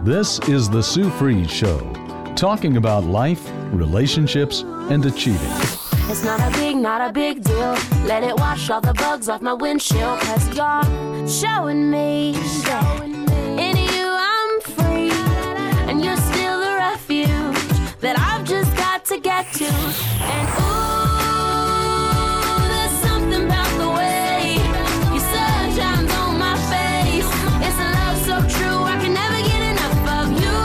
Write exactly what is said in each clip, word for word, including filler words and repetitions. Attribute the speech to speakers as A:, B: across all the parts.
A: This is The Sue Fries Show, talking about life, relationships, and achieving.
B: It's not a big, not a big deal. Let it wash all the bugs off my windshield. Cause you're showing me that in you I'm free. And you're still the refuge that I've just got to get to. And ooh, there's something about the way your sun shines on my face. It's a love so true, I can never get enough of you.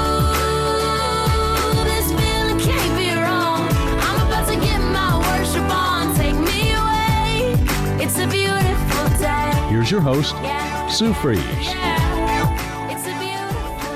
B: This feeling can't be wrong. I'm about to get my worship on. Take me away. It's a beautiful day.
A: Here's your host,
B: Yeah.
A: Sue Fries.
B: Yeah. It's a beautiful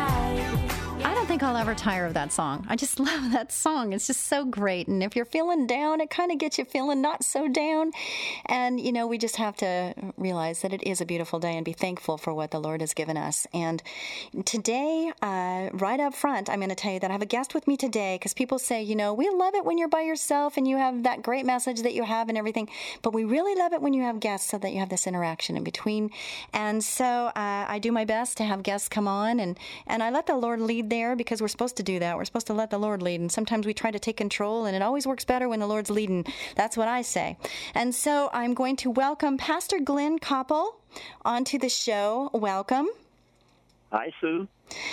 B: day.
C: I don't think I'll ever tire of that song. I just love that song. It's just so great. And if you're feeling down, it kind of gets you feeling not so down. And, you know, we just have to realize that it is a beautiful day and be thankful for what the Lord has given us. And today, uh, right up front, I'm going to tell you that I have a guest with me today because people say, you know, we love it when you're by yourself and you have that great message that you have and everything, but we really love it when you have guests so that you have this interaction in between. And so uh, I do my best to have guests come on, and, and I let the Lord lead there because we're supposed to do that. We're supposed to let the Lord lead, and sometimes we try to take control, and it always works better when the Lord's leading. That's what I say. And so I'm going to welcome Pastor Glenn Koppel onto the show. Welcome.
D: Hi, Sue.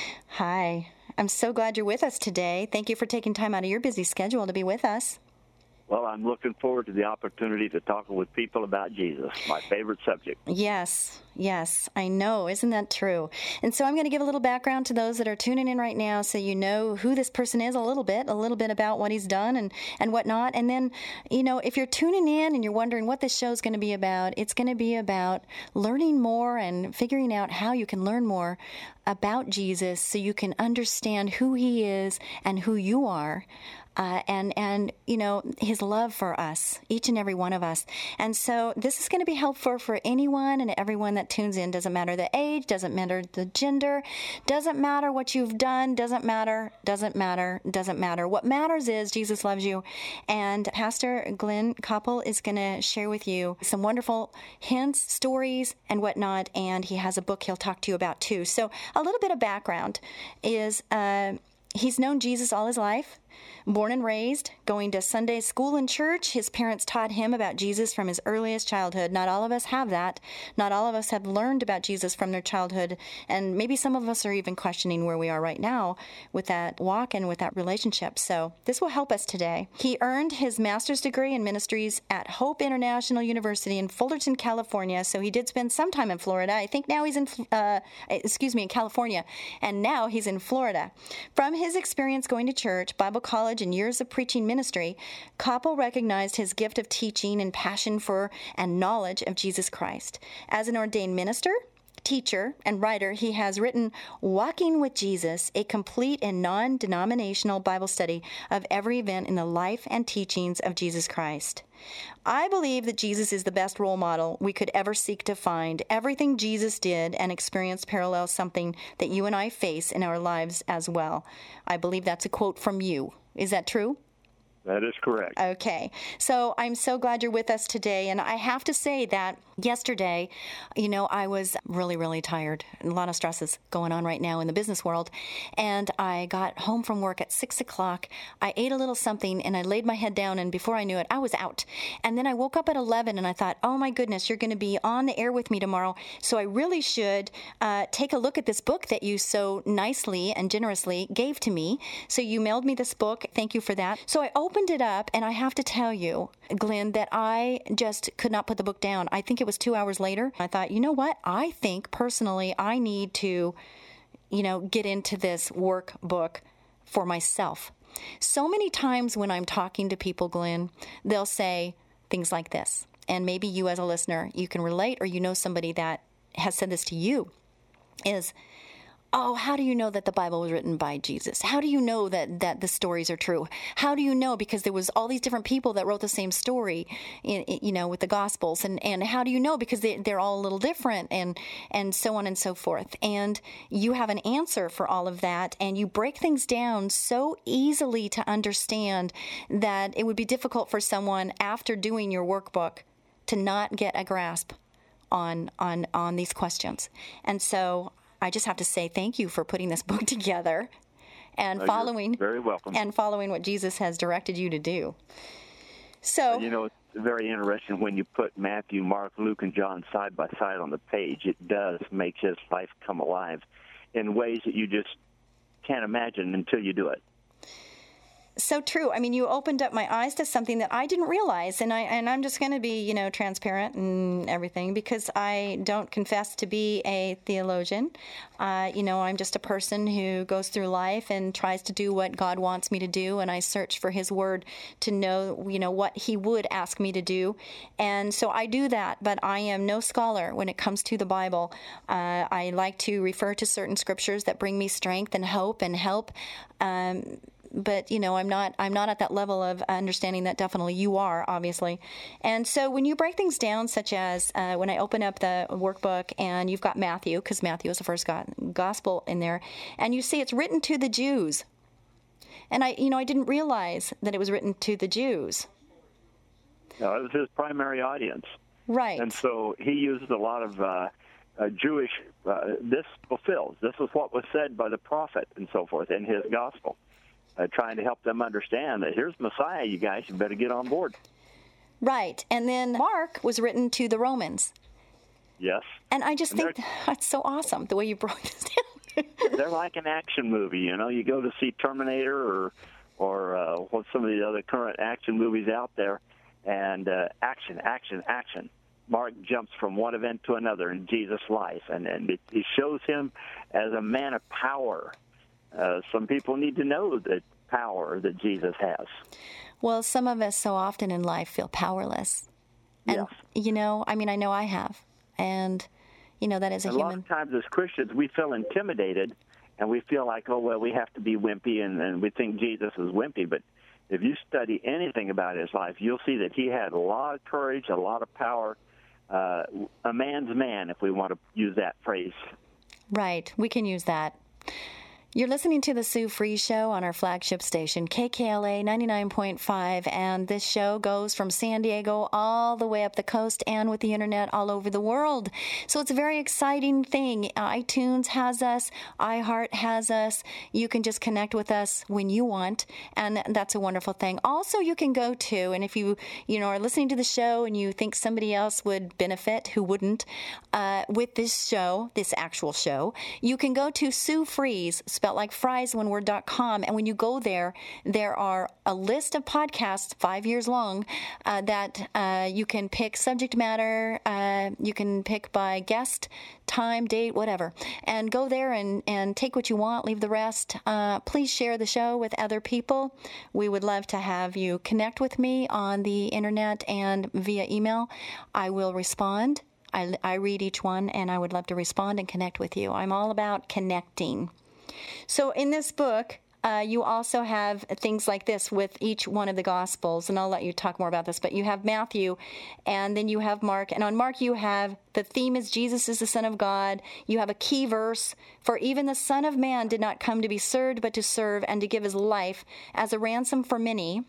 C: Hi. I'm so glad you're with us today. Thank you for taking time out of your busy schedule to be with us.
D: Well, I'm looking forward to the opportunity to talk with people about Jesus, my favorite subject.
C: Yes, yes, I know. Isn't that true? And so I'm going to give a little background to those that are tuning in right now so you know who this person is a little bit, a little bit about what he's done and, and whatnot. And then, you know, if you're tuning in and you're wondering what this show is going to be about, it's going to be about learning more and figuring out how you can learn more about Jesus so you can understand who he is and who you are. Uh, and, and, you know, his love for us, each and every one of us. And so this is going to be helpful for anyone and everyone that tunes in. Doesn't matter the age, doesn't matter the gender, doesn't matter what you've done, doesn't matter, doesn't matter, doesn't matter. What matters is Jesus loves you. And Pastor Glenn Koppel is going to share with you some wonderful hints, stories, and whatnot. And he has a book he'll talk to you about too. So a little bit of background is uh, he's known Jesus all his life. Born and raised, going to Sunday school and church, his parents taught him about Jesus from his earliest childhood. Not all of us have that. Not all of us have learned about Jesus from their childhood, and maybe some of us are even questioning where we are right now with that walk and with that relationship. So this will help us today. He earned his master's degree in ministries at Hope International University in Fullerton, California. So he did spend some time in Florida. I think now he's in, uh, excuse me, in California, and now he's in Florida. From his experience going to church, Bible college, and years of preaching ministry, Koppel recognized his gift of teaching and passion for and knowledge of Jesus Christ. As an ordained minister, teacher, and writer, he has written Walking with Jesus, a complete and non-denominational Bible study of every event in the life and teachings of Jesus Christ. I believe that Jesus is the best role model we could ever seek to find. Everything Jesus did and experienced parallels something that you and I face in our lives as well. I believe that's a quote from you. Is that true?
D: That is correct.
C: Okay. So I'm so glad you're with us today. And I have to say that yesterday, you know, I was really, really tired. A lot of stresses going on right now in the business world. And I got home from work at six o'clock. I ate a little something and I laid my head down. And before I knew it, I was out. And then I woke up at eleven and I thought, oh my goodness, you're going to be on the air with me tomorrow. So I really should uh, take a look at this book that you so nicely and generously gave to me. So you mailed me this book. Thank you for that. So I opened opened it up, and I have to tell you, Glenn, that I just could not put the book down. I think it was two hours later. I thought, you know what? I think personally I need to, you know, get into this workbook for myself. So many times when I'm talking to people, Glenn, they'll say things like this. And maybe you as a listener, you can relate, or you know somebody that has said this to you, is, oh, how do you know that the Bible was written by Jesus? How do you know that, that the stories are true? How do you know? Because there was all these different people that wrote the same story, in, you know, with the Gospels. And, and how do you know? Because they, they're all a little different, and, and so on and so forth. And you have an answer for all of that, and you break things down so easily to understand that it would be difficult for someone after doing your workbook to not get a grasp on on on these questions. And so I just have to say thank you for putting this book together and
D: Oh,
C: following
D: you're very welcome.
C: and following what Jesus has directed you to do. So,
D: You know, it's very interesting when you put Matthew, Mark, Luke, and John side by side on the page. It does make his life come alive in ways that you just can't imagine until you do it.
C: so true. I mean, you opened up my eyes to something that I didn't realize, and I and I'm just going to be, you know, transparent and everything because I don't confess to be a theologian. Uh, you know, I'm just a person who goes through life and tries to do what God wants me to do, and I search for His Word to know, you know, what He would ask me to do, and so I do that. But I am no scholar when it comes to the Bible. Uh, I like to refer to certain scriptures that bring me strength and hope and help. Um, But you know, I'm not. I'm not at that level of understanding that. Definitely, you are, obviously. And so, when you break things down, such as uh, when I open up the workbook, and you've got Matthew, because Matthew is the first go- gospel in there, and you see it's written to the Jews. And I, you know, I didn't realize that it was written to the Jews.
D: No, it was his primary audience.
C: Right.
D: And so he uses a lot of uh, uh, Jewish, uh, this fulfills. This is what was said by the prophet and so forth in his gospel, uh, trying to help them understand that here's Messiah, you guys, you better get on board.
C: Right. And then Mark was written to the Romans.
D: Yes.
C: And I just
D: And
C: think that's so awesome, the way you broke this down.
D: They're like an action movie, you know. You go to see Terminator or or uh, what some of the other current action movies out there, and uh, action, action, action. Mark jumps from one event to another in Jesus' life, and, and it, it shows him as a man of power. Uh, some people need to know the power that Jesus has.
C: Well, some of us so often in life feel powerless. And,
D: Yes.
C: you know, I mean, I know I have. And, you know, that is a,
D: a
C: human.
D: lot of times as Christians, we feel intimidated, and we feel like, oh, well, we have to be wimpy, and, and we think Jesus is wimpy. But if you study anything about his life, you'll see that he had a lot of courage, a lot of power, uh, a man's man, if we want to use that phrase.
C: Right. We can use that. You're listening to the Sue Fries Show on our flagship station, K K L A ninety-nine point five, and this show goes from San Diego all the way up the coast and with the internet all over the world. So it's a very exciting thing. iTunes has us, iHeart has us. You can just connect with us when you want, and that's a wonderful thing. Also, you can go to, and if you, you know, are listening to the show and you think somebody else would benefit who wouldn't uh, with this show, this actual show, you can go to Sue Fries, spelled like fries, one word, dot com. And when you go there, there are a list of podcasts, five years long, uh, that uh, you can pick subject matter, uh, you can pick by guest, time, date, whatever. And go there and, and take what you want, leave the rest. Uh, please share the show with other people. We would love to have you connect with me on the internet and via email. I will respond. I, I read each one, and I would love to respond and connect with you. I'm all about connecting. So in this book, uh, you also have things like this with each one of the Gospels, and I'll let you talk more about this, but you have Matthew, and then you have Mark, and on Mark you have the theme is Jesus is the Son of God. You have a key verse, for even the Son of Man did not come to be served, but to serve and to give his life as a ransom for many.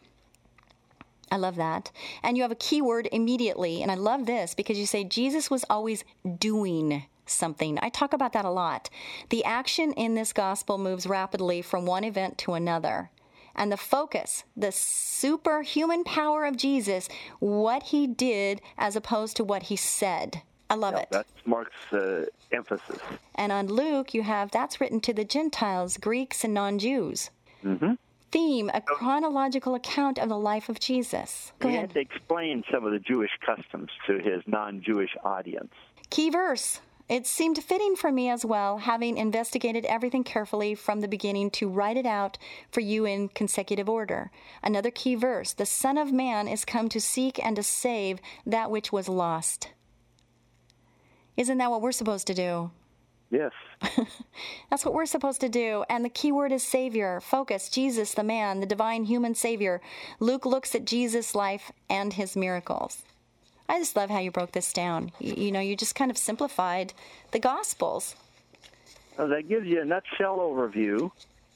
C: I love that. And you have a key word, immediately, and I love this because you say Jesus was always doing something. I talk about that a lot. The action in this gospel moves rapidly from one event to another. And the focus, the superhuman power of Jesus, what he did as opposed to what he said. I love
D: Yeah,
C: it.
D: That's Mark's uh, emphasis.
C: And on Luke, you have that's written to the Gentiles, Greeks, and non-Jews.
D: Mm-hmm.
C: Theme, a chronological account of the life of Jesus. Go
D: he
C: ahead.
D: had to explain some of the Jewish customs to his non-Jewish audience.
C: Key verse. It seemed fitting for me as well, having investigated everything carefully from the beginning, to write it out for you in consecutive order. Another key verse. The Son of Man is come to seek and to save that which was lost. Isn't that what we're supposed to do?
D: Yes.
C: That's what we're supposed to do. And the key word is Savior. Focus. Jesus, the man, the divine human Savior. Luke looks at Jesus' life and his miracles. I just love how you broke this down. You, you know, you just kind of simplified the Gospels.
D: Well, that gives you a nutshell overview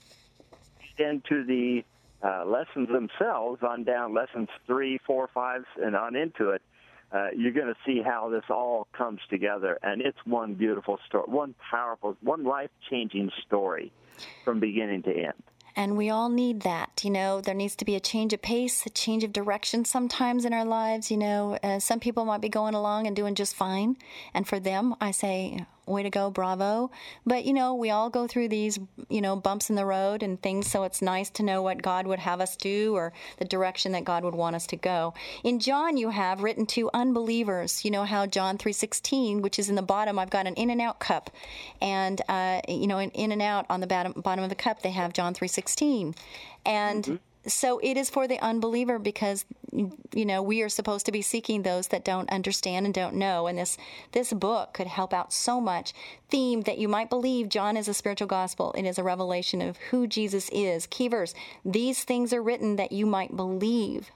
D: into the uh, lessons themselves, on down lessons three, four, five, and on into it. uh, you're going to see how this all comes together. And it's one beautiful story, one powerful, one life-changing story from beginning to end.
C: And we all need that. You know, there needs to be a change of pace, a change of direction sometimes in our lives. You know, uh, some people might be going along and doing just fine. And for them, I say, way to go, bravo. But, you know, we all go through these, you know, bumps in the road and things. So it's nice to know what God would have us do or the direction that God would want us to go. In John, you have written to unbelievers. You know how John three sixteen, which is in the bottom, I've got an in and out cup. And, uh, you know, in, in and out on the bottom, bottom of the cup, they have John three sixteen. And mm-hmm. So it is for the unbeliever because, you know, we are supposed to be seeking those that don't understand and don't know. And this this book could help out so much. Theme that you might believe John is a spiritual gospel. It is a revelation of who Jesus is. Key verse, these things are written that you might believe.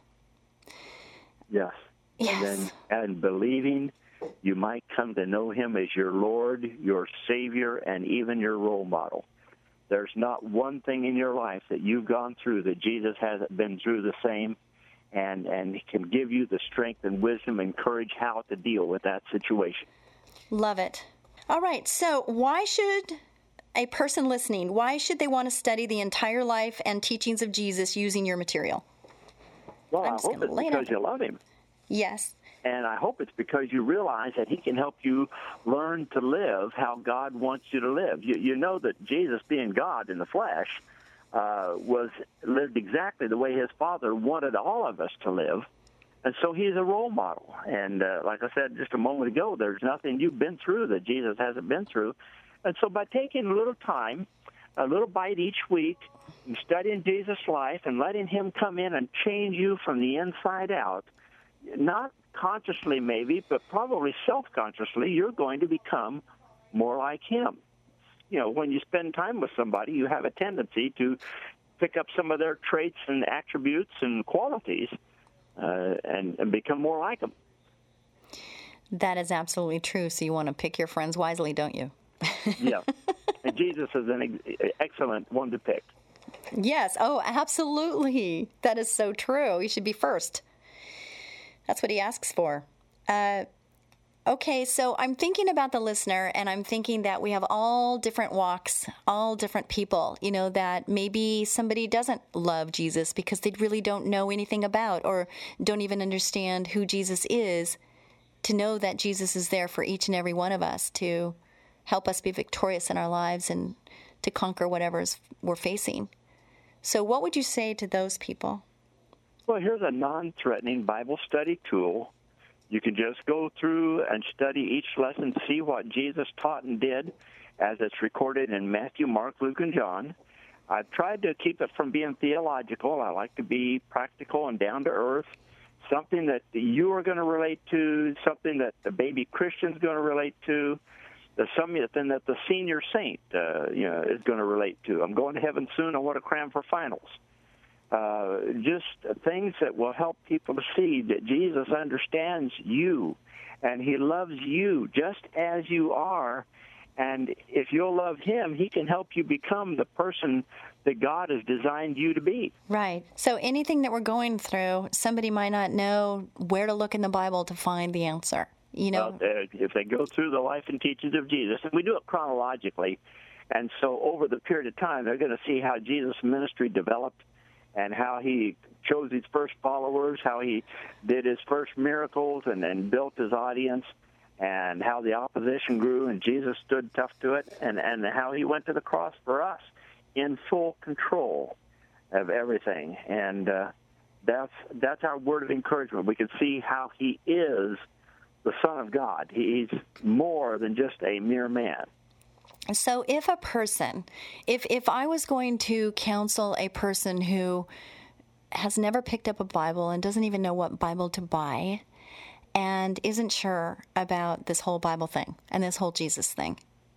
D: Yes.
C: Yes.
D: And then, and believing, you might come to know him as your Lord, your Savior, and even your role model. There's not one thing in your life that you've gone through that Jesus hasn't been through the same, and, and he can give you the strength and wisdom and courage how to deal with that situation.
C: Love it. All right, so why should a person listening, why should they want to study the entire life and teachings of Jesus using your material?
D: Well,
C: I'm
D: I
C: just
D: hope
C: gonna
D: it's
C: lay it
D: because
C: out
D: you love him.
C: Yes.
D: And I hope it's because you realize that he can help you learn to live how God wants you to live. You, you know that Jesus, being God in the flesh, uh, was lived exactly the way his Father wanted all of us to live. And so he's a role model. And uh, like I said just a moment ago, there's nothing you've been through that Jesus hasn't been through. And so by taking a little time, a little bite each week, and studying Jesus' life and letting him come in and change you from the inside out, not consciously maybe, but probably self-consciously, you're going to become more like him. You know, when you spend time with somebody, you have a tendency to pick up some of their traits and attributes and qualities uh, and, and become more like them.
C: That is absolutely true. So you want to pick your friends wisely, don't you?
D: Yeah. And Jesus is an ex- excellent one to pick.
C: Yes. Oh, absolutely. That is so true. You should be first. That's what he asks for. Uh, okay, so I'm thinking about the listener, and I'm thinking that we have all different walks, all different people, you know, that maybe somebody doesn't love Jesus because they really don't know anything about or don't even understand who Jesus is, to know that Jesus is there for each and every one of us to help us be victorious in our lives and to conquer whatever we're facing. So what would you say to those people?
D: Well, here's a non-threatening Bible study tool. You can just go through and study each lesson, see what Jesus taught and did as it's recorded in Matthew, Mark, Luke, and John. I've tried to keep it from being theological. I like to be practical and down to earth, something that you are going to relate to, something that the baby Christian's going to relate to, the something that the senior saint uh, you know, is going to relate to. I'm going to heaven soon. I want to cram for finals. Uh, just things that will help people to see that Jesus understands you, and he loves you just as you are. And if you'll love him, he can help you become the person that God has designed you to be.
C: Right. So anything that we're going through, somebody might not know where to look in the Bible to find the answer. You know,
D: well, uh, if they go through the life and teachings of Jesus, and we do it chronologically, and so over the period of time, they're going to see how Jesus' ministry developed, and how he chose his first followers, how he did his first miracles and, and built his audience, and how the opposition grew and Jesus stood tough to it, and, and how he went to the cross for us in full control of everything. And uh, that's that's our word of encouragement. We can see how he is the Son of God. He's more than just a mere man.
C: So if a person, if if I was going to counsel a person who has never picked up a Bible and doesn't even know what Bible to buy and isn't sure about this whole Bible thing and this whole Jesus thing,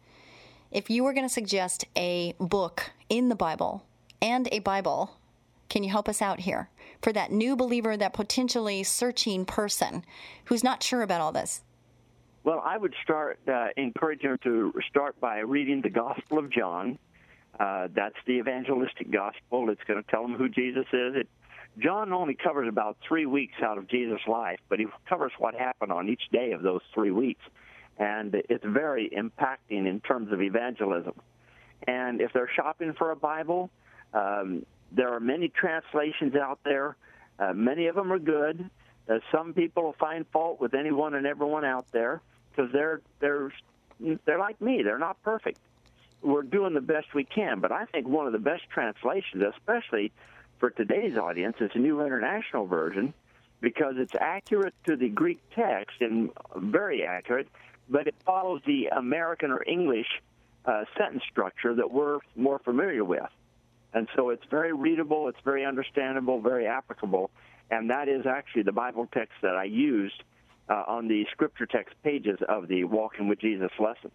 C: if you were going to suggest a book in the Bible and a Bible, can you help us out here for that new believer, that potentially searching person who's not sure about all this?
D: Well, I would start uh, encouraging them to start by reading the Gospel of John. Uh, that's the evangelistic gospel. It's going to tell them who Jesus is. It John only covers about three weeks out of Jesus' life, but he covers what happened on each day of those three weeks. And it's very impacting in terms of evangelism. And if they're shopping for a Bible, um, there are many translations out there. Uh, many of them are good. Uh, some people will find fault with anyone and everyone out there because they're they're they're like me. They're not perfect. We're doing the best we can. But I think one of the best translations, especially for today's audience, is the New International Version because it's accurate to the Greek text and very accurate, but it follows the American or English uh, sentence structure that we're more familiar with. And so it's very readable, it's very understandable, very applicable, and that is actually the Bible text that I used uh, on the scripture text pages of the Walking with Jesus lessons.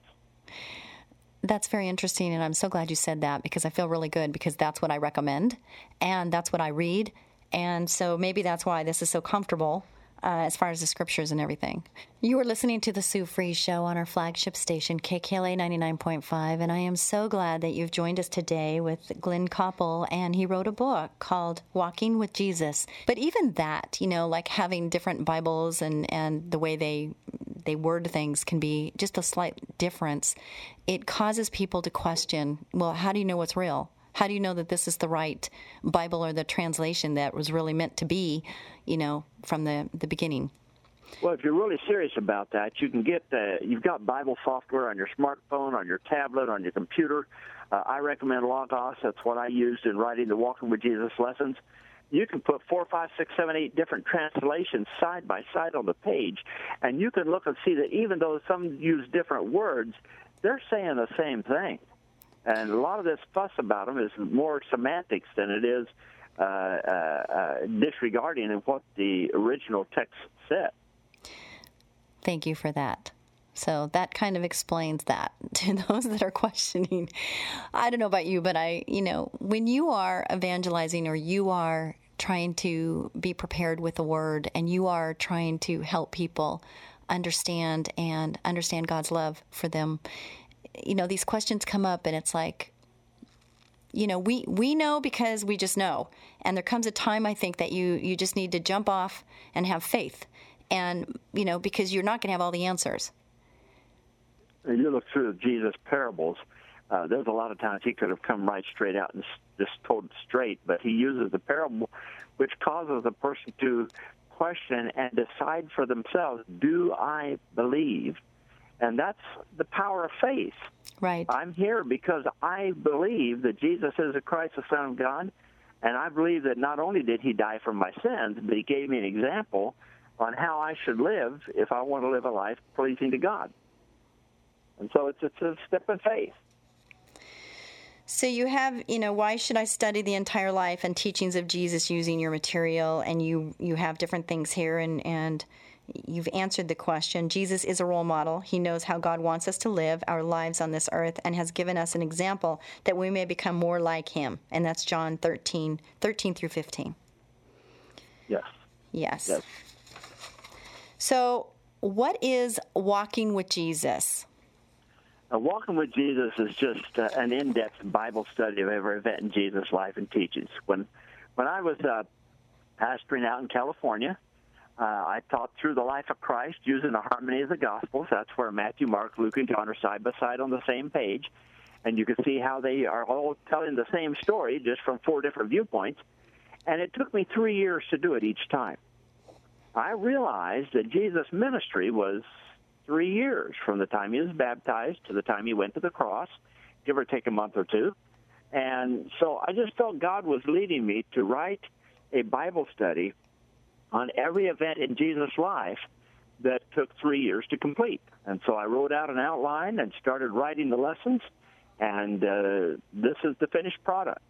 C: That's very interesting, and I'm so glad you said that because I feel really good because that's what I recommend, and that's what I read, and so maybe that's why this is so comfortable uh, as far as the scriptures and everything. You are listening to the Sue Fries Show on our flagship station, K K L A ninety-nine point five, and I am so glad that you've joined us today with Glenn Koppel, and he wrote a book called Walking with Jesus. But even that, you know, like having different Bibles and, and the way they they word things can be just a slight difference. It causes people to question, well, how do you know what's real? How do you know that this is the right Bible or the translation that was really meant to be, you know, from the, the beginning?
D: Well, if you're really serious about that, you can get, uh, you've got Bible software on your smartphone, on your tablet, on your computer. Uh, I recommend Logos. That's what I used in writing the Walking with Jesus lessons. You can put four, five, six, seven, eight different translations side by side on the page, and you can look and see that even though some use different words, they're saying the same thing. And a lot of this fuss about them is more semantics than it is uh, uh, uh, disregarding of what the original text said.
C: Thank you for that. So that kind of explains that to those that are questioning. I don't know about you, but I, you know, when you are evangelizing or you are trying to be prepared with the word and you are trying to help people understand and understand God's love for them, you know, these questions come up and it's like, you know, we, we know because we just know. And there comes a time, I think, that you, you just need to jump off and have faith. And, you know, because you're not going to have all the answers.
D: You look through Jesus' parables, uh, there's a lot of times he could have come right straight out and just told it straight, but he uses the parable, which causes the person to question and decide for themselves, do I believe? And that's the power of faith.
C: Right.
D: I'm here because I believe that Jesus is the Christ, the Son of God, and I believe that not only did he die for my sins, but he gave me an example on how I should live if I want to live a life pleasing to God. And so it's, it's a step of faith.
C: So you have, you know, why should I study the entire life and teachings of Jesus using your material? And you, you have different things here, and, and you've answered the question. Jesus is a role model. He knows how God wants us to live our lives on this earth and has given us an example that we may become more like him. And that's John thirteen, thirteen through fifteen.
D: Yes.
C: Yes.
D: Yes.
C: So what is Walking with Jesus?
D: Uh, Walking with Jesus is just uh, an in-depth Bible study of every event in Jesus' life and teachings. When when I was uh, pastoring out in California, uh, I taught through the life of Christ using the harmony of the Gospels. That's where Matthew, Mark, Luke, and John are side by side on the same page. And you can see how they are all telling the same story, just from four different viewpoints. And it took me three years to do it each time. I realized that Jesus' ministry was three years from the time he was baptized to the time he went to the cross, give or take a month or two. And so I just felt God was leading me to write a Bible study on every event in Jesus' life that took three years to complete. And so I wrote out an outline and started writing the lessons, and uh, this is the finished product.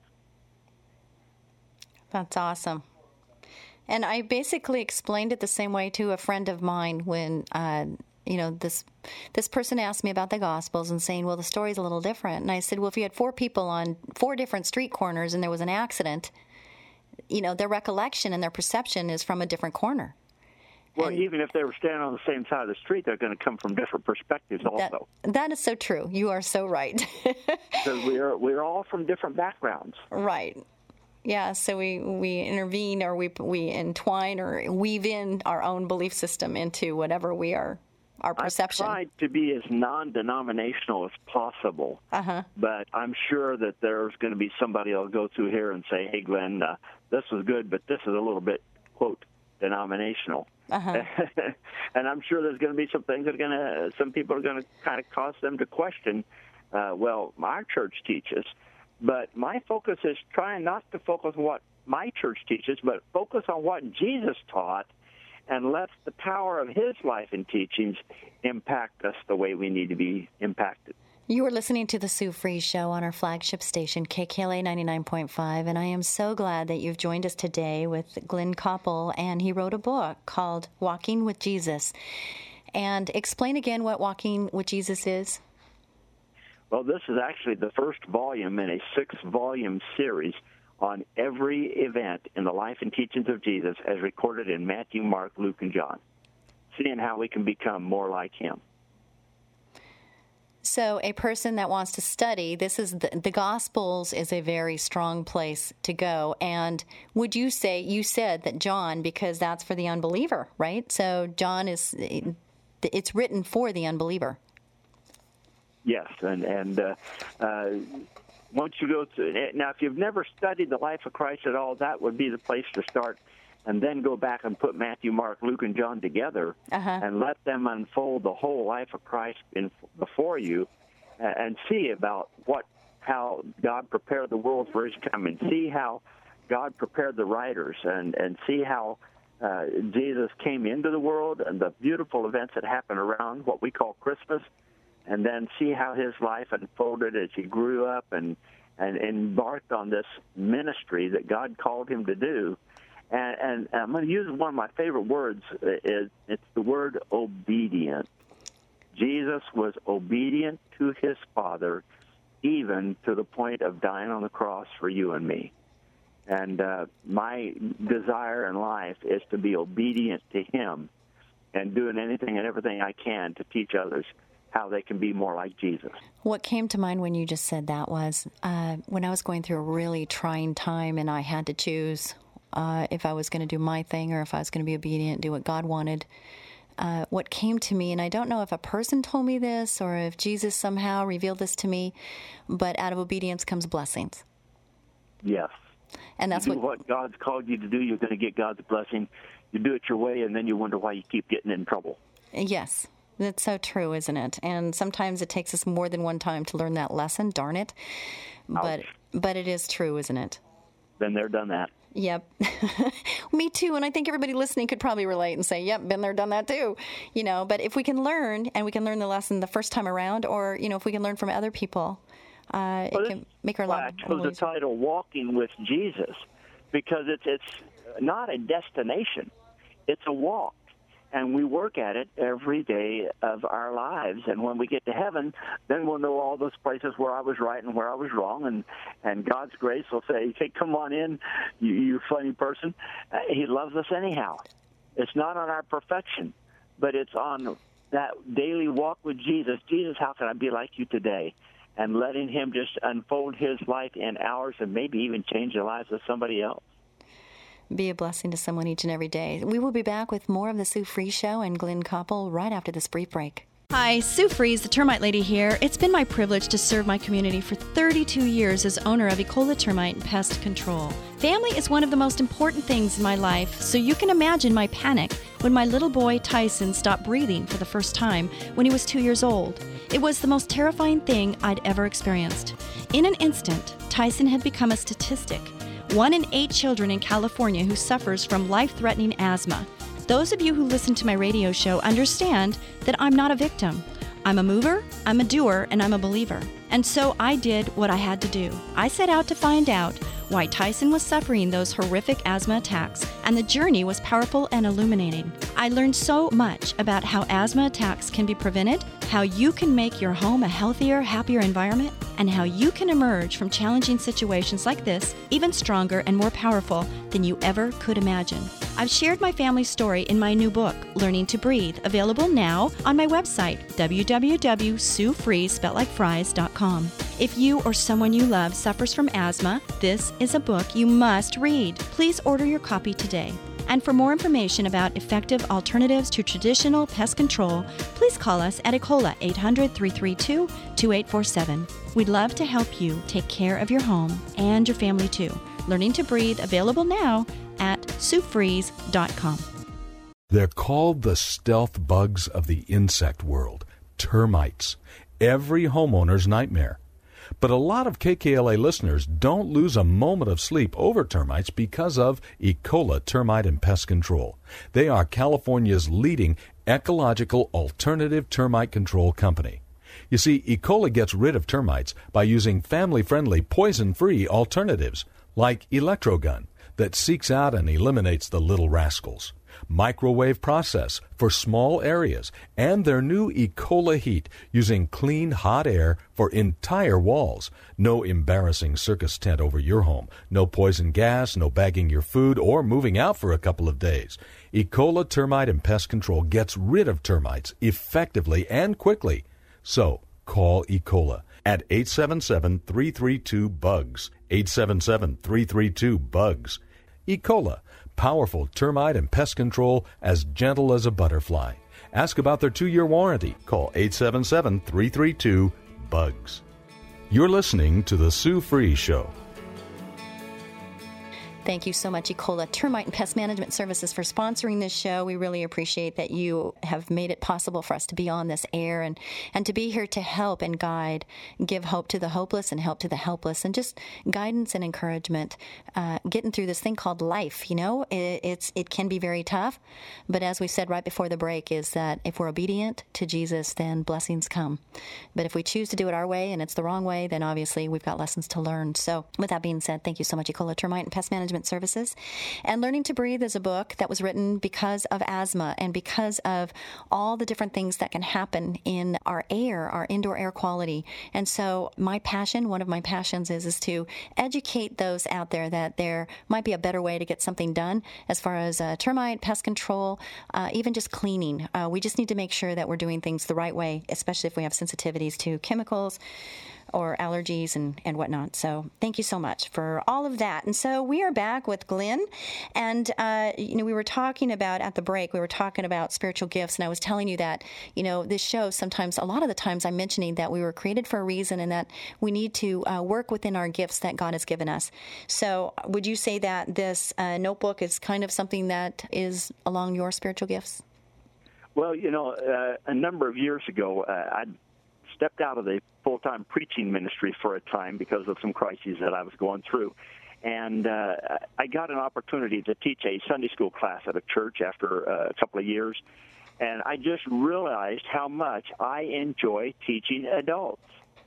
C: That's awesome. And I basically explained it the same way to a friend of mine when, uh, you know, this this person asked me about the Gospels and saying, well, the story's a little different. And I said, well, if you had four people on four different street corners and there was an accident, you know, their recollection and their perception is from a different corner.
D: Well,
C: and
D: even if they were standing on the same side of the street, they're going to come from different perspectives also.
C: That, that is so true. You are so right.
D: Because we're, we're all from different backgrounds.
C: Right. Yeah, so we, we intervene or we we entwine or weave in our own belief system into whatever we are, our perception.
D: I've tried to be as non-denominational as possible,
C: uh-huh.
D: but I'm sure that there's going to be somebody who'll go through here and say, hey, Glenn, uh, this was good, but this is a little bit, quote, denominational.
C: Uh-huh.
D: And I'm sure there's going to be some things that are going to, some people are going to kind of cause them to question, uh, well, our church teaches. But my focus is trying not to focus on what my church teaches, but focus on what Jesus taught and let the power of his life and teachings impact us the way we need to be impacted.
C: You are listening to the Sue Fries Show on our flagship station, K K L A ninety-nine point five, and I am so glad that you've joined us today with Glenn Koppel, and he wrote a book called Walking with Jesus. And explain again what Walking with Jesus is.
D: Well, this is actually the first volume in a six-volume series on every event in the life and teachings of Jesus as recorded in Matthew, Mark, Luke, and John, seeing how we can become more like him.
C: So a person that wants to study, this is the, the Gospels is a very strong place to go. And would you say, you said that John, because that's for the unbeliever, right? So John is, it's written for the unbeliever.
D: Yes, and, and uh, uh, once you go to, now if you've never studied the life of Christ at all, that would be the place to start. And then go back and put Matthew, Mark, Luke, and John together uh-huh. and let them unfold the whole life of Christ in, before you uh, and see about what how God prepared the world for his coming. See how God prepared the writers and, and see how uh, Jesus came into the world and the beautiful events that happened around what we call Christmas, and then see how his life unfolded as he grew up and, and embarked on this ministry that God called him to do. And, and I'm going to use one of my favorite words. Is It's the word obedient. Jesus was obedient to his Father, even to the point of dying on the cross for you and me. And uh, my desire in life is to be obedient to him and doing anything and everything I can to teach others how they can be more like Jesus.
C: What came to mind when you just said that was uh, when I was going through a really trying time and I had to choose Uh, if I was going to do my thing or if I was going to be obedient, do what God wanted. Uh, what came to me, and I don't know if a person told me this or if Jesus somehow revealed this to me, but out of obedience comes blessings.
D: Yes.
C: And that's
D: you do
C: what,
D: what God's called you to do, you're going to get God's blessing. You do it your way, and then you wonder why you keep getting in trouble.
C: Yes. That's so true, isn't it? And sometimes it takes us more than one time to learn that lesson, darn it. But, but it is true, isn't it?
D: Been there, done that.
C: Yep. Me too. And I think everybody listening could probably relate and say, yep, been there, done that too. You know, but if we can learn and we can learn the lesson the first time around, or, you know, if we can learn from other people, uh,
D: well,
C: it can make our life.
D: I chose the title Walking with Jesus because it's, it's not a destination. It's a walk. And we work at it every day of our lives. And when we get to heaven, then we'll know all those places where I was right and where I was wrong. And, and God's grace will say, hey, come on in, you, you funny person. Uh, he loves us anyhow. It's not on our perfection, but it's on that daily walk with Jesus. Jesus, how can I be like you today? And letting him just unfold his life in ours and maybe even change the lives of somebody else.
C: Be a blessing to someone each and every day. We will be back with more of the Sue Fries Show and Glenn Koppel right after this brief break.
E: Hi, Sue Fries, the Termite Lady here. It's been my privilege to serve my community for thirty-two years as owner of Ecola Termite and Pest Control. Family is one of the most important things in my life, so you can imagine my panic when my little boy Tyson stopped breathing for the first time when he was two years old. It was the most terrifying thing I'd ever experienced. In an instant, Tyson had become a statistic. One in eight children in California who suffers from life-threatening asthma. Those of you who listen to my radio show understand that I'm not a victim. I'm a mover, I'm a doer, and I'm a believer. And so I did what I had to do. I set out to find out why Tyson was suffering those horrific asthma attacks, and the journey was powerful and illuminating. I learned so much about how asthma attacks can be prevented, how you can make your home a healthier, happier environment, and how you can emerge from challenging situations like this even stronger and more powerful than you ever could imagine. I've shared my family's story in my new book, Learning to Breathe, available now on my website, w w w dot sue fries spelled like fries dot com. If you or someone you love suffers from asthma, this is a book you must read. Please order your copy today. And for more information about effective alternatives to traditional pest control, please call us at Ecola, eight hundred, three three two, two eight four seven. We'd love to help you take care of your home and your family too. Learning to Breathe, available now at sue freeze dot com.
F: They're called the stealth bugs of the insect world, termites. Every homeowner's nightmare. But a lot of K K L A listeners don't lose a moment of sleep over termites because of Ecola Termite and Pest Control. They are California's leading ecological alternative termite control company. You see, Ecola gets rid of termites by using family-friendly, poison-free alternatives like Electrogun that seeks out and eliminates the little rascals, microwave process for small areas, and their new Ecola Heat using clean, hot air for entire walls. No embarrassing circus tent over your home. No poison gas, no bagging your food, or moving out for a couple of days. Ecola Termite and Pest Control gets rid of termites effectively and quickly. So, call Ecola at eight seven seven, three three two, B U G S, eight seven seven, three three two, B U G S. Ecola, powerful termite and pest control as gentle as a butterfly. Ask about their two-year warranty. Call eight seven seven, three three two, B U G S. You're listening to The Sue Freeze Show.
C: Thank you so much, Ecola Termite and Pest Management Services, for sponsoring this show. We really appreciate that you have made it possible for us to be on this air and, and to be here to help and guide, give hope to the hopeless and help to the helpless, and just guidance and encouragement, uh, getting through this thing called life. You know, it, it's it can be very tough, but as we said right before the break, is that if we're obedient to Jesus, then blessings come. But if we choose to do it our way and it's the wrong way, then obviously we've got lessons to learn. So with that being said, thank you so much, Ecola Termite and Pest Management Services. And Learning to Breathe is a book that was written because of asthma and because of all the different things that can happen in our air, our indoor air quality. And so my passion, one of my passions is, is to educate those out there that there might be a better way to get something done as far as uh, termite, pest control, uh, even just cleaning. Uh, we just need to make sure that we're doing things the right way, especially if we have sensitivities to chemicals or allergies and, and whatnot. So thank you so much for all of that. And so we are back with Glenn. And, uh, you know, we were talking about, at the break, we were talking about spiritual gifts. And I was telling you that, you know, this show sometimes, a lot of the times I'm mentioning that we were created for a reason and that we need to uh, work within our gifts that God has given us. So would you say that this uh, notebook is kind of something that is along your spiritual gifts?
D: Well, you know, uh, a number of years ago, uh, I stepped out of the full-time preaching ministry for a time because of some crises that I was going through. And uh, I got an opportunity to teach a Sunday school class at a church after uh, a couple of years. And I just realized how much I enjoy teaching adults.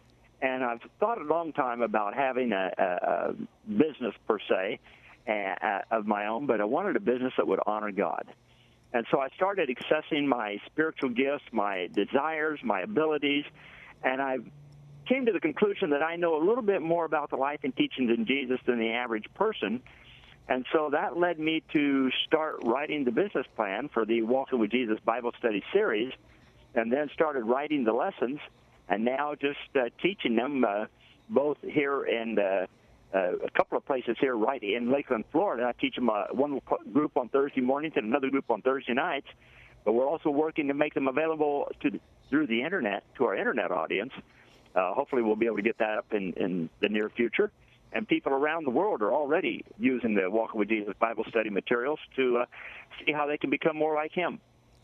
D: And I've thought a long time about having a, a, a business, per se, uh, of my own, but I wanted a business that would honor God. And so I started accessing my spiritual gifts, my desires, my abilities, and I came to the conclusion that I know a little bit more about the life and teachings of Jesus than the average person. And so that led me to start writing the business plan for the Walking with Jesus Bible Study series, and then started writing the lessons, and now just uh, teaching them uh, both here and uh, uh, a couple of places here right in Lakeland, Florida. I teach them uh, one group on Thursday mornings and another group on Thursday nights. But we're also working to make them available to, through the Internet to our Internet audience. Uh, hopefully we'll be able to get that up in, in the near future. And people around the world are already using the Walking with Jesus Bible Study materials to uh, see how they can become more like Him.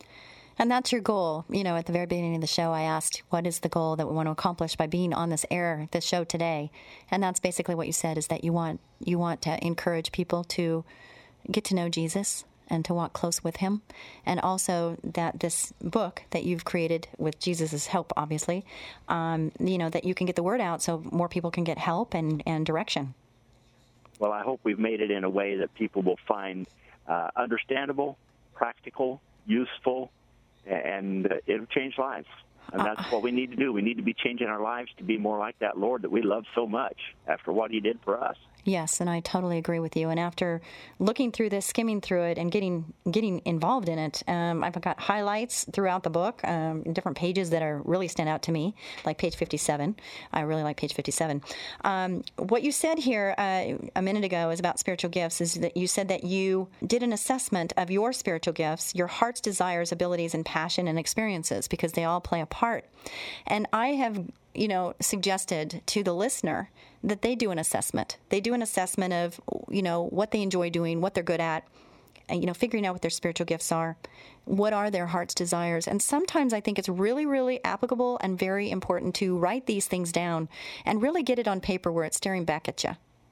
C: And that's your goal. You know, at the very beginning of the show, I asked, what is the goal that we want to accomplish by being on this air, this show today? And that's basically what you said, is that you want you want to encourage people to get to know Jesus and to walk close with Him. And also that this book that you've created with Jesus' help, obviously, um, you know, that you can get the word out so more people can get help and, and direction.
D: Well, I hope we've made it in a way that people will find uh, understandable, practical, useful, and uh, it'll change lives. And that's what we need to do. We need to be changing our lives to be more like that Lord that we love so much after what he did for us.
C: Yes, and I totally agree with you. And after looking through this, skimming through it, and getting getting involved in it, um, I've got highlights throughout the book, um, different pages that are really stand out to me, like page fifty-seven. I really like page fifty-seven. Um, what you said here uh, a minute ago is about spiritual gifts, is that you said that you did an assessment of your spiritual gifts, your heart's desires, abilities, and passion and experiences, because they all play a part. And I have you know, suggested to the listener that they do an assessment. They do an assessment of, you know, what they enjoy doing, what they're good at, and, you know, figuring out what their spiritual gifts are, what are their heart's desires. And sometimes I think it's really, really applicable and very important to write these things down and really get it on paper where it's staring back at you.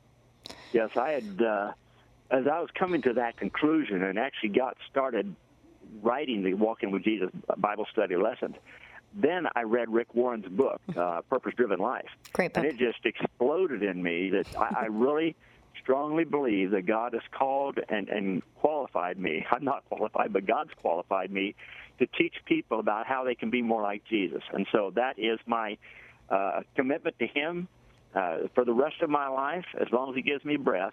D: Yes, I had, uh, as I was coming to that conclusion and actually got started writing the Walking with Jesus Bible study lesson, then I read Rick Warren's book, uh, Purpose Driven Life.
C: Great book.
D: And it just exploded in me that I, I really strongly believe that God has called and, and qualified me. I'm not qualified, but God's qualified me to teach people about how they can be more like Jesus. And so that is my uh, commitment to him uh, for the rest of my life. As long as he gives me breath,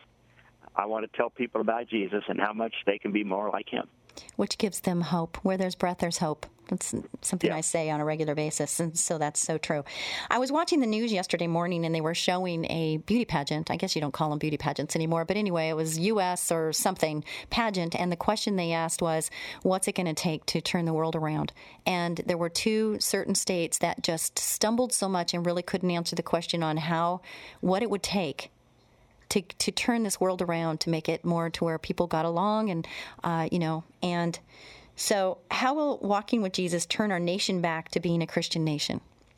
D: I want to tell people about Jesus and how much they can be more like him.
C: Which gives them hope. Where there's breath, there's hope. That's something
D: yeah.
C: I say on a regular basis, and so that's so true. I was watching the news yesterday morning, and they were showing a beauty pageant. I guess you don't call them beauty pageants anymore, but anyway, it was U S or something pageant, and the question they asked was, what's it going to take to turn the world around? And there were two certain states that just stumbled so much and really couldn't answer the question on how, what it would take to to turn this world around, to make it more to where people got along, and, uh, you know, and... So how will Walking with Jesus turn our nation back to being a Christian nation?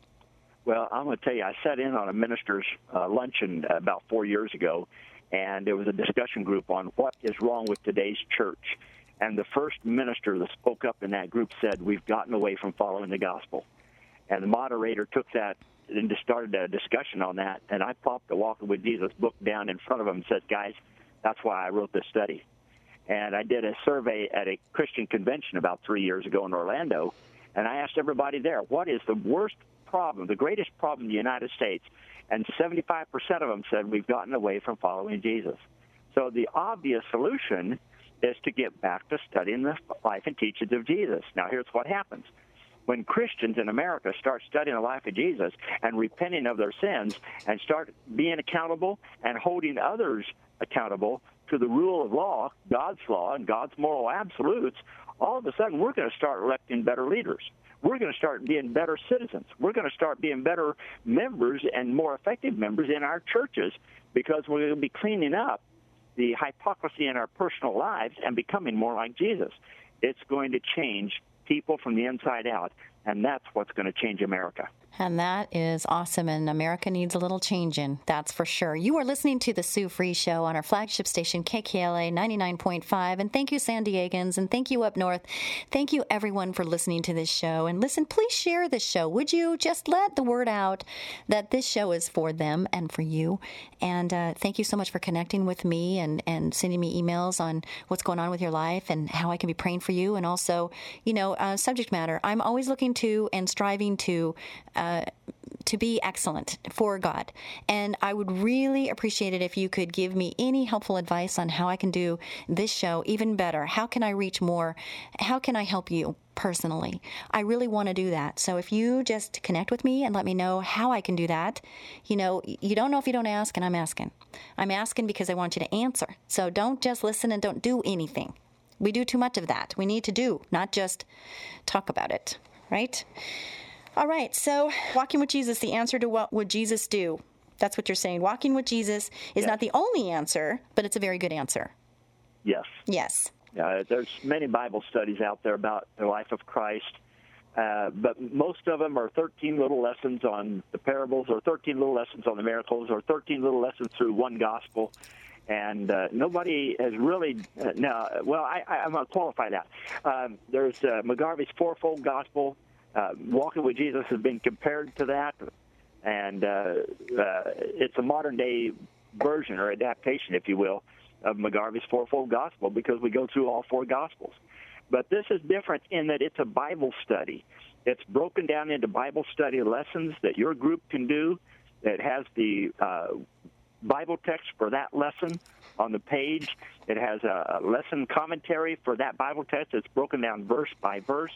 D: Well, I'm going to tell you, I sat in on a minister's uh, luncheon about four years ago, and there was a discussion group on what is wrong with today's church. And the first minister that spoke up in that group said, we've gotten away from following the gospel. And the moderator took that and just started a discussion on that, and I popped the Walking with Jesus book down in front of him and said, guys, that's why I wrote this study. And I did a survey at a Christian convention about three years ago in Orlando, and I asked everybody there, what is the worst problem, the greatest problem in the United States? And seventy-five percent of them said, we've gotten away from following Jesus. So the obvious solution is to get back to studying the life and teachings of Jesus. Now, here's what happens. When Christians in America start studying the life of Jesus and repenting of their sins and start being accountable and holding others accountable to the rule of law, God's law, and God's moral absolutes, all of a sudden we're going to start electing better leaders. We're going to start being better citizens. We're going to start being better members and more effective members in our churches, because we're going to be cleaning up the hypocrisy in our personal lives and becoming more like Jesus. It's going to change people from the inside out, and that's what's going to change America.
C: And that is awesome, and America needs a little changing, that's for sure. You are listening to The Sue Free Show on our flagship station, K K L A ninety-nine point five, and thank you, San Diegans, and thank you up north. Thank you, everyone, for listening to this show. And listen, please share this show. Would you just let the word out that this show is for them and for you? And uh, thank you so much for connecting with me and, and sending me emails on what's going on with your life and how I can be praying for you. And also, you know, uh, subject matter. I'm always looking to and striving to uh, to be excellent for God. And I would really appreciate it if you could give me any helpful advice on how I can do this show even better. How can I reach more? How can I help you personally? I really want to do that. So if you just connect with me and let me know how I can do that, you know, you don't know if you don't ask, and I'm asking. I'm asking because I want you to answer. So don't just listen and don't do anything. We do too much of that. We need to do, not just talk about it, right? All right, so walking with Jesus, the answer to what would Jesus do? That's what you're saying. Walking with Jesus is
D: yes.
C: not the only answer, but it's a very good answer.
D: Yes.
C: Yes.
D: Uh, there's many Bible studies out there about the life of Christ, uh, but most of them are thirteen little lessons on the parables, or thirteen little lessons on the miracles, or thirteen little lessons through one gospel. And uh, nobody has really, uh, now, well, I, I, I'm going to qualify that. Um, there's uh, McGarvey's fourfold gospel. Uh, Walking with Jesus has been compared to that, and uh, uh, it's a modern-day version or adaptation, if you will, of McGarvey's fourfold gospel, because we go through all four gospels. But this is different in that it's a Bible study. It's broken down into Bible study lessons that your group can do. It has the uh, Bible text for that lesson on the page. It has a lesson commentary for that Bible text. It's broken down verse by verse.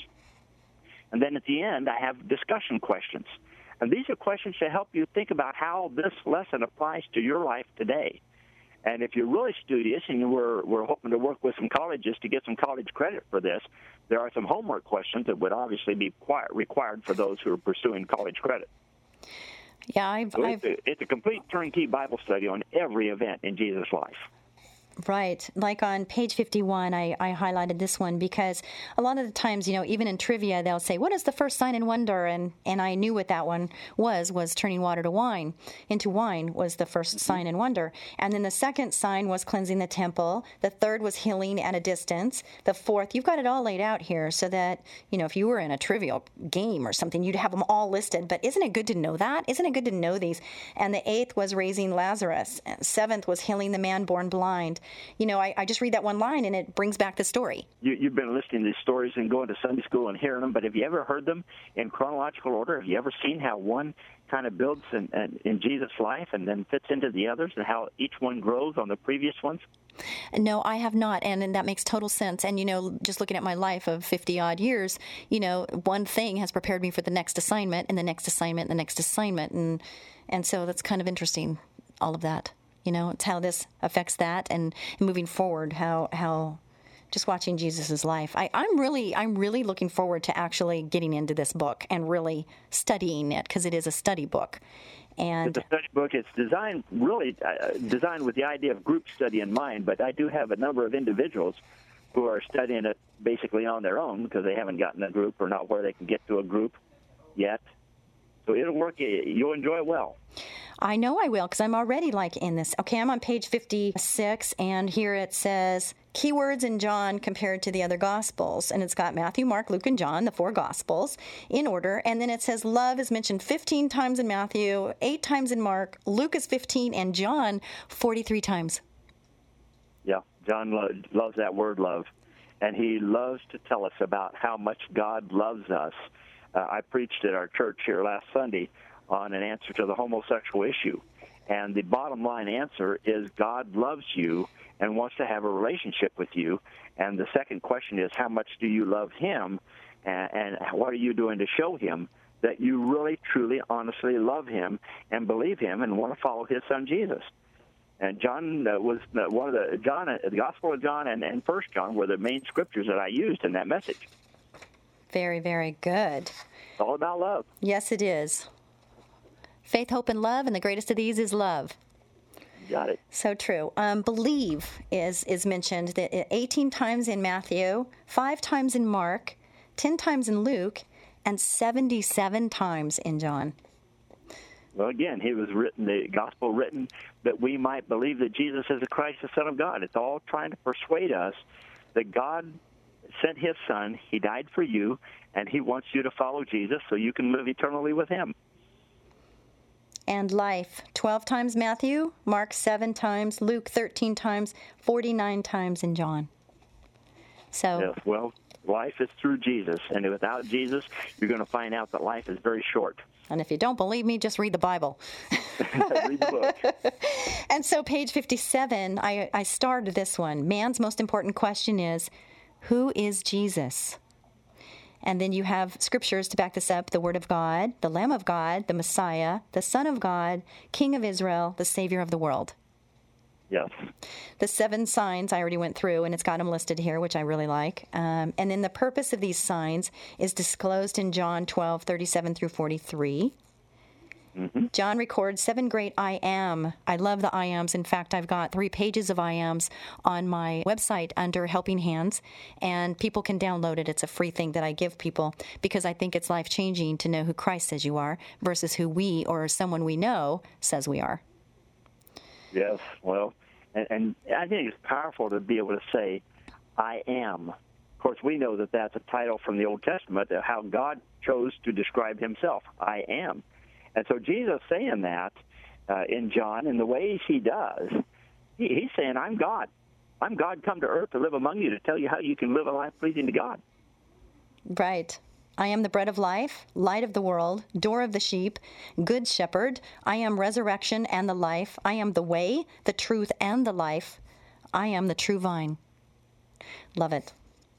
D: And then at the end, I have discussion questions. And these are questions to help you think about how this lesson applies to your life today. And if you're really studious, and we're, we're hoping to work with some colleges to get some college credit for this, there are some homework questions that would obviously be required for those who are pursuing college credit.
C: Yeah, I've...
D: So
C: I've...
D: It's, a, it's a complete turnkey Bible study on every event in Jesus' life.
C: Right. Like on page fifty-one, I, I highlighted this one because a lot of the times, you know, even in trivia, they'll say, what is the first sign and wonder? And and I knew what that one was, was turning water to wine. Into wine was the first mm-hmm. sign and wonder. And then the second sign was cleansing the temple. The third was healing at a distance. The fourth, you've got it all laid out here so that, you know, if you were in a trivial game or something, you'd have them all listed. But isn't it good to know that? Isn't it good to know these? And the eighth was raising Lazarus. Seventh was healing the man born blind. You know, I, I just read that one line, and it brings back the story.
D: You, you've been listening to these stories and going to Sunday school and hearing them, but have you ever heard them in chronological order? Have you ever seen how one kind of builds in, in, in Jesus' life and then fits into the others, and how each one grows on the previous ones?
C: No, I have not, and, and that makes total sense. And, you know, just looking at my life of fifty-odd years, you know, one thing has prepared me for the next assignment, and the next assignment, and the next assignment. And, and so that's kind of interesting, all of that. You know, it's how this affects that, and moving forward, how how just watching Jesus' life. I, I'm really I'm really looking forward to actually getting into this book and really studying it, because it is a study book. And
D: it's a study book. It's designed really uh, designed with the idea of group study in mind. But I do have a number of individuals who are studying it basically on their own because they haven't gotten a group or not where they can get to a group yet. So it'll work. You'll enjoy it well.
C: I know I will, because I'm already like in this. Okay, I'm on page fifty-six, and here it says keywords in John compared to the other Gospels. And it's got Matthew, Mark, Luke, and John, the four Gospels, in order. And then it says love is mentioned fifteen times in Matthew, eight times in Mark, Luke is fifteen, and John forty-three times.
D: Yeah, John lo- loves that word love. And he loves to tell us about how much God loves us. Uh, I preached at our church here last Sunday on an answer to the homosexual issue. And the bottom line answer is God loves you and wants to have a relationship with you. And the second question is, how much do you love him? And, and what are you doing to show him that you really, truly, honestly love him and believe him and want to follow his son Jesus? And John uh, was uh, one of the, John, uh, the Gospel of John and, and First John were the main scriptures that I used in that message.
C: Very, very good.
D: It's all about love.
C: Yes, it is. Faith, hope, and love, and the greatest of these is love.
D: Got it.
C: So true. Um, believe is is mentioned eighteen times in Matthew, five times in Mark, ten times in Luke, and seventy-seven times in John.
D: Well, again, he was written, the gospel written that we might believe that Jesus is the Christ, the Son of God. It's all trying to persuade us that God sent his son, he died for you, and he wants you to follow Jesus so you can live eternally with him.
C: And life, twelve times Matthew, Mark seven times, Luke thirteen times, forty-nine times in John. So,
D: yes, well, life is through Jesus, and without Jesus, you're going to find out that life is very short.
C: And if you don't believe me, just read the Bible.
D: Read the book.
C: And so page fifty-seven, I, I started this one. Man's most important question is, who is Jesus? And then you have scriptures to back this up: the Word of God, the Lamb of God, the Messiah, the Son of God, King of Israel, the Savior of the world.
D: Yes.
C: The seven signs I already went through, and it's got them listed here, which I really like. Um, and then the purpose of these signs is disclosed in John twelve, thirty-seven through forty-three. Mm-hmm. John records seven great I am. I love the I ams. In fact, I've got three pages of I ams on my website under Helping Hands, and people can download it. It's a free thing that I give people because I think it's life-changing to know who Christ says you are versus who we or someone we know says we are.
D: Yes, well, and, and I think it's powerful to be able to say, I am. Of course, we know that that's a title from the Old Testament, how God chose to describe himself, I am. And so Jesus saying that uh, in John, in the ways he does, he, he's saying, I'm God. I'm God come to earth to live among you, to tell you how you can live a life pleasing to God.
C: Right. I am the bread of life, light of the world, door of the sheep, good shepherd. I am resurrection and the life. I am the way, the truth, and the life. I am the true vine. Love it.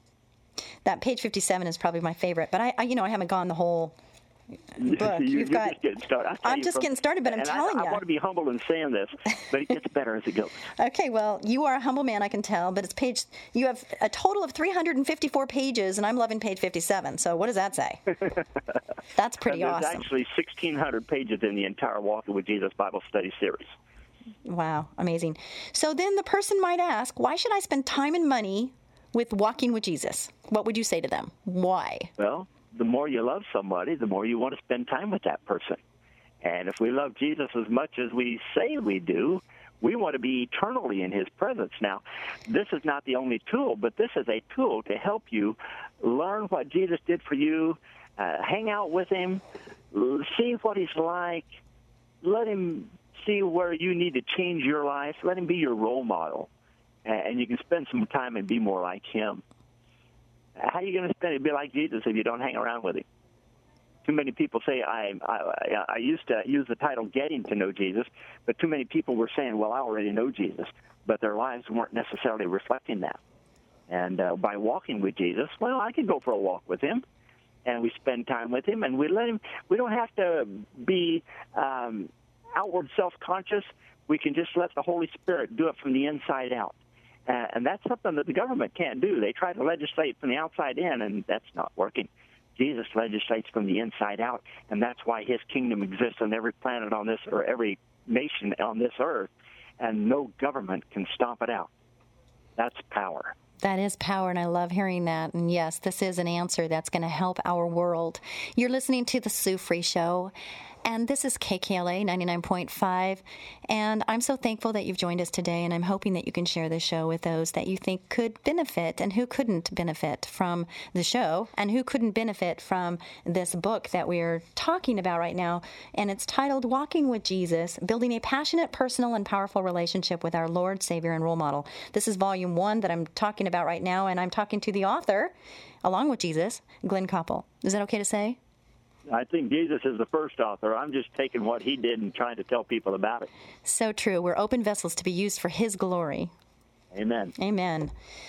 C: That page fifty-seven is probably my favorite, but I, I you know, I haven't gone the whole book.
D: you,
C: You've
D: you're
C: got.
D: just getting started.
C: I'm just
D: from,
C: getting started, but I'm telling
D: I,
C: you.
D: I want to be humble in saying this, but it gets better as it goes.
C: Okay, well, you are a humble man, I can tell, but it's page. You have a total of three hundred fifty-four pages, and I'm loving page fifty-seven. So what does that say? That's pretty
D: There's
C: awesome.
D: There's actually sixteen hundred pages in the entire Walking with Jesus Bible Study series.
C: Wow, amazing. So then the person might ask, why should I spend time and money with Walking with Jesus? What would you say to them? Why?
D: Well, the more you love somebody, the more you want to spend time with that person. And if we love Jesus as much as we say we do, we want to be eternally in his presence. Now, this is not the only tool, but this is a tool to help you learn what Jesus did for you, uh, hang out with him, see what he's like, let him see where you need to change your life, let him be your role model, and you can spend some time and be more like him. How are you going to spend it, be like Jesus, if you don't hang around with him? Too many people say, I, I, I used to use the title Getting to Know Jesus, but too many people were saying, well, I already know Jesus, but their lives weren't necessarily reflecting that. And uh, by walking with Jesus, well, I could go for a walk with him, and we spend time with him, and we let him, we don't have to be um, outward self-conscious. We can just let the Holy Spirit do it from the inside out. Uh, and that's something that the government can't do. They try to legislate from the outside in, and that's not working. Jesus legislates from the inside out, and that's why his kingdom exists on every planet on this, or every nation on this earth, and no government can stomp it out. That's power.
C: That is power, and I love hearing that. And yes, this is an answer that's going to help our world. You're listening to The Sue Free Show, and this is K K L A ninety-nine point five, and I'm so thankful that you've joined us today, and I'm hoping that you can share this show with those that you think could benefit and who couldn't benefit from the show and who couldn't benefit from this book that we're talking about right now, and it's titled Walking with Jesus, Building a Passionate, Personal, and Powerful Relationship with Our Lord, Savior, and Role Model. This is volume one that I'm talking about right now, and I'm talking to the author, along with Jesus, Glenn Koppel. Is that okay to say?
D: I think Jesus is the first author. I'm just taking what he did and trying to tell people about it.
C: So true. We're open vessels to be used for his glory.
D: Amen.
C: Amen.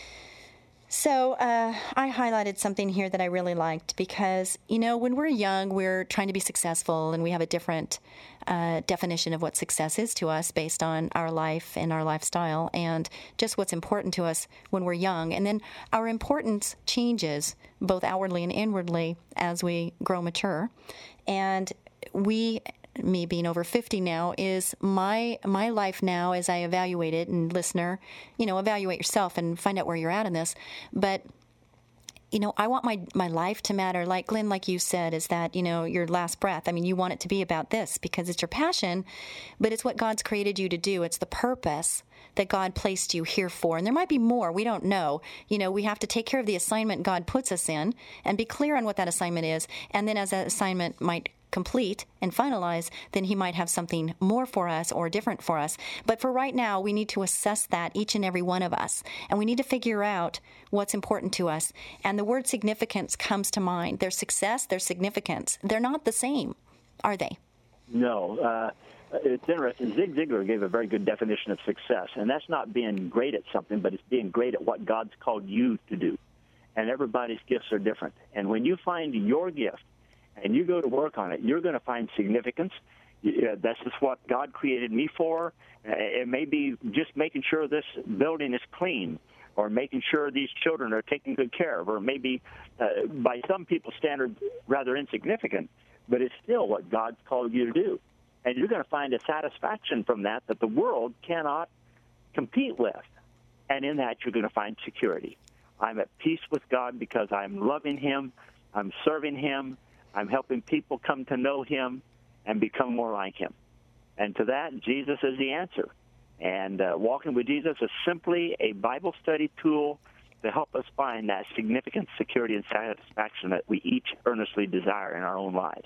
C: So uh, I highlighted something here that I really liked because, you know, when we're young, we're trying to be successful, and we have a different uh, definition of what success is to us based on our life and our lifestyle and just what's important to us when we're young. And then our importance changes both outwardly and inwardly as we grow mature. And we... me being over fifty now, is my my life now as I evaluate it, and listener, you know, evaluate yourself and find out where you're at in this. But, you know, I want my, my life to matter. Like Glenn, like you said, is that, you know, your last breath. I mean, you want it to be about this because it's your passion, but it's what God's created you to do. It's the purpose that God placed you here for. And there might be more. We don't know. You know, we have to take care of the assignment God puts us in and be clear on what that assignment is. And then as that assignment might complete and finalize, then he might have something more for us or different for us. But for right now, we need to assess that, each and every one of us. And we need to figure out what's important to us. And the word significance comes to mind. Their success, their significance, they're not the same, are they?
D: No. Uh, it's interesting. Zig Ziglar gave a very good definition of success, and that's not being great at something, but it's being great at what God's called you to do. And everybody's gifts are different. And when you find your gift, and you go to work on it, you're going to find significance. This is what God created me for. It may be just making sure this building is clean, or making sure these children are taken good care of, or maybe uh, by some people's standards rather insignificant, but it's still what God's called you to do. And you're going to find a satisfaction from that that the world cannot compete with. And in that, you're going to find security. I'm at peace with God because I'm loving him, I'm serving him, I'm helping people come to know him and become more like him. And to that, Jesus is the answer. And uh, Walking with Jesus is simply a Bible study tool to help us find that significant security and satisfaction that we each earnestly desire in our own lives.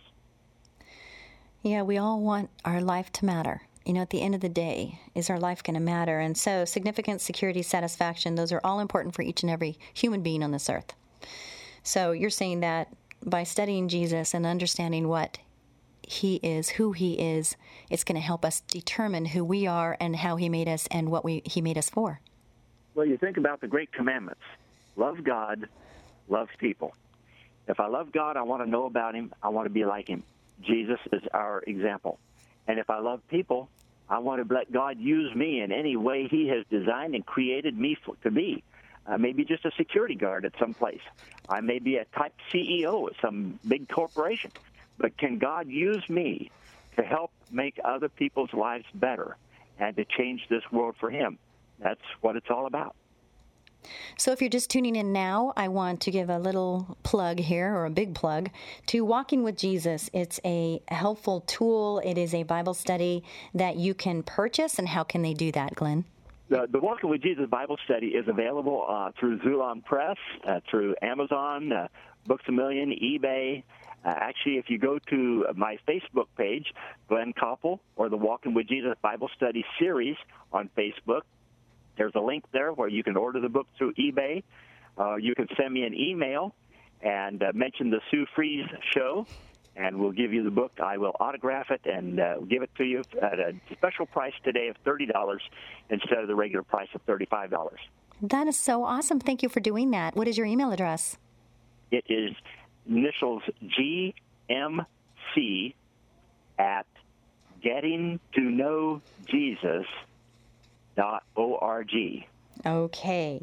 C: Yeah, we all want our life to matter. You know, at the end of the day, is our life going to matter? And so significance, security, satisfaction, those are all important for each and every human being on this earth. So you're saying that by studying Jesus and understanding what he is, who he is, it's going to help us determine who we are and how he made us and what we he made us for.
D: Well, you think about the great commandments. Love God, love people. If I love God, I want to know about him. I want to be like him. Jesus is our example. And if I love people, I want to let God use me in any way he has designed and created me for, to be. Uh, maybe just a security guard at some place. I may be a type C E O at some big corporation. But can God use me to help make other people's lives better and to change this world for him? That's what it's all about.
C: So if you're just tuning in now, I want to give a little plug here, or a big plug, to Walking with Jesus. It's a helpful tool. It is a Bible study that you can purchase. And how can they do that, Glenn?
D: The, the Walking with Jesus Bible study is available uh, through Zulon Press, uh, through Amazon, uh, Books A Million, eBay. Uh, actually, if you go to my Facebook page, Glenn Koppel, or the Walking with Jesus Bible Study series on Facebook, there's a link there where you can order the book through eBay. Uh, you can send me an email and uh, mention the Sue Fries Show, and we'll give you the book. I will autograph it and uh, give it to you at a special price today of thirty dollars instead of the regular price of thirty-five dollars.
C: That is so awesome. Thank you for doing that. What is your email address?
D: It is initials G M C at getting to know Jesus dot org.
C: Okay.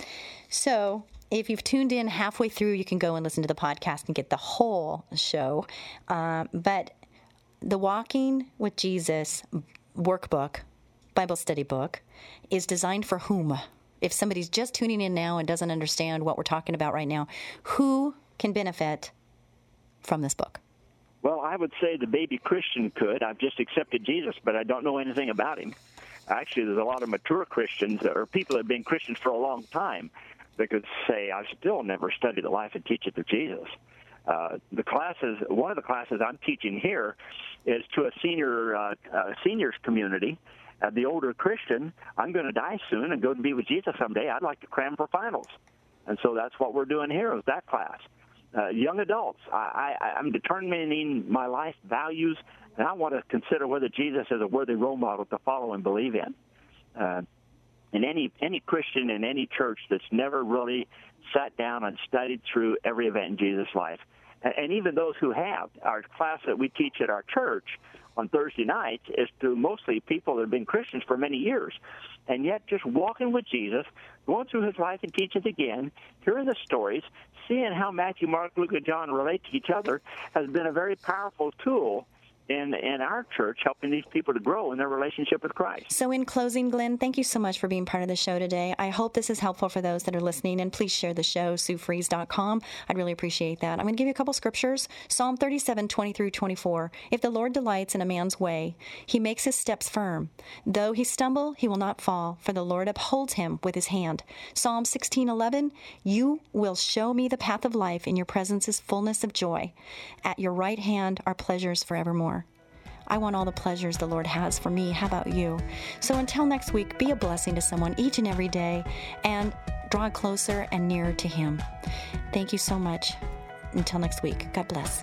C: So if you've tuned in halfway through, you can go and listen to the podcast and get the whole show. Uh, but the Walking with Jesus workbook, Bible study book, is designed for whom? If somebody's just tuning in now and doesn't understand what we're talking about right now, who can benefit from this book?
D: Well, I would say the baby Christian could. I've just accepted Jesus, but I don't know anything about him. Actually, there's a lot of mature Christians, or people that have been Christians for a long time, that could say, I've still never studied the life and teaching of Jesus. Uh, the classes, one of the classes I'm teaching here is to a senior uh, uh, seniors community. Uh, the older Christian, I'm going to die soon and go to be with Jesus someday. I'd like to cram for finals. And so that's what we're doing here is that class. Uh, young adults, I, I, I'm determining my life values, and I want to consider whether Jesus is a worthy role model to follow and believe in. Uh, and any any Christian in any church that's never really sat down and studied through every event in Jesus' life, and, and even those who have, our class that we teach at our church on Thursday nights is to mostly people that have been Christians for many years, and yet just walking with Jesus, going through his life and teachings again, hearing the stories, seeing how Matthew, Mark, Luke, and John relate to each other has been a very powerful tool in in our church, helping these people to grow in their relationship with Christ.
C: So in closing, Glenn, thank you so much for being part of the show today. I hope this is helpful for those that are listening, and please share the show, sue fries dot com. I'd really appreciate that. I'm going to give you a couple scriptures. Psalm thirty-seven, twenty through twenty-four. If the Lord delights in a man's way, he makes his steps firm. Though he stumble, he will not fall, for the Lord upholds him with his hand. Psalm sixteen, eleven. You will show me the path of life. In your presence is fullness of joy. At your right hand are pleasures forevermore. I want all the pleasures the Lord has for me. How about you? So until next week, be a blessing to someone each and every day and draw closer and nearer to him. Thank you so much. Until next week, God bless.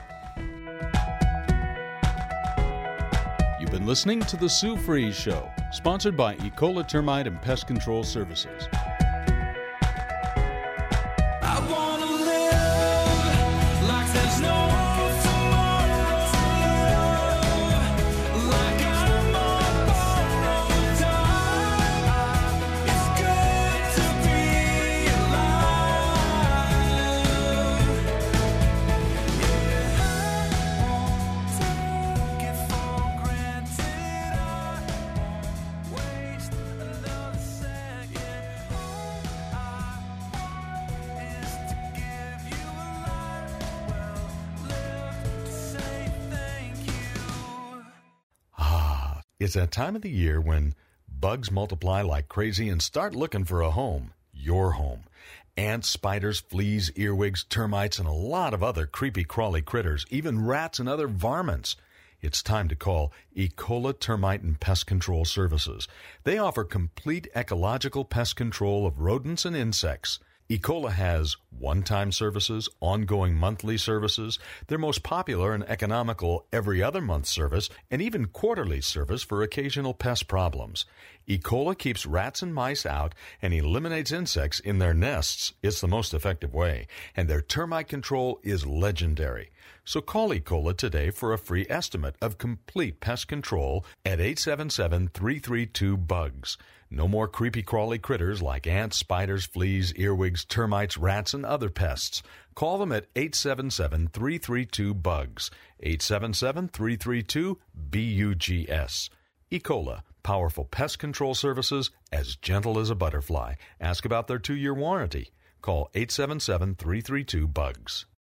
A: You've been listening to The Sue Fries Show, sponsored by Ecola Termite and Pest Control Services.
G: I wanna live like there's no
F: It's that time of the year when bugs multiply like crazy and start looking for a home, your home. Ants, spiders, fleas, earwigs, termites, and a lot of other creepy crawly critters, even rats and other varmints. It's time to call Ecola Termite and Pest Control Services. They offer complete ecological pest control of rodents and insects.
A: Ecola has one-time services, ongoing monthly services, their most popular and economical every other month service, and even quarterly service for occasional pest problems. Ecola keeps rats and mice out and eliminates insects in their nests. It's the most effective way, and their termite control is legendary. So call Ecola today for a free estimate of complete pest control at eight seven seven, three three two, bugs. No more creepy crawly critters like ants, spiders, fleas, earwigs, termites, rats, and other pests. Call them at eight seven seven, three three two, bugs. eight seven seven, three three two, B U G S. Ecola, powerful pest control services as gentle as a butterfly. Ask about their two-year warranty. Call eight seven seven, three three two, bugs.